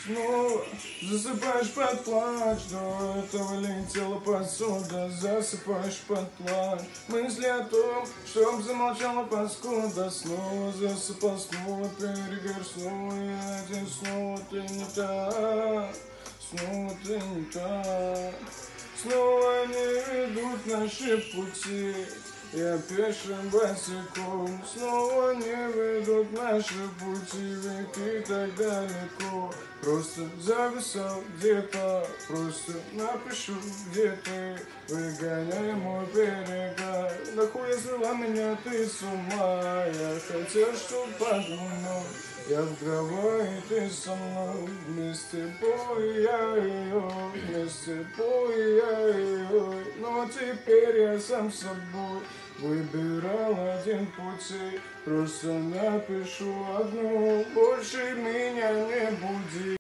снова засыпаешь под плач. До этого летела посуда, засыпаешь под плач. Мысли о том, чтоб замолчала паскуда. Снова засыпал, снова перегор, снова я один, снова ты не так, снова ты не так. Снова не ведут наши пути, я пешим босиком. Снова не ведут наши пути, веки так далеко. Просто зависал где-то, просто напишу, где ты. Выгоняй мой берега, нахуй свела меня ты с ума. Я хотел, чтоб под луной я в Гавайи, ты со мной. Вместе бой я ее, вместе бой я ее. Но теперь я сам собой выбирал один путь. Просто напишу одну, больше меня не буди.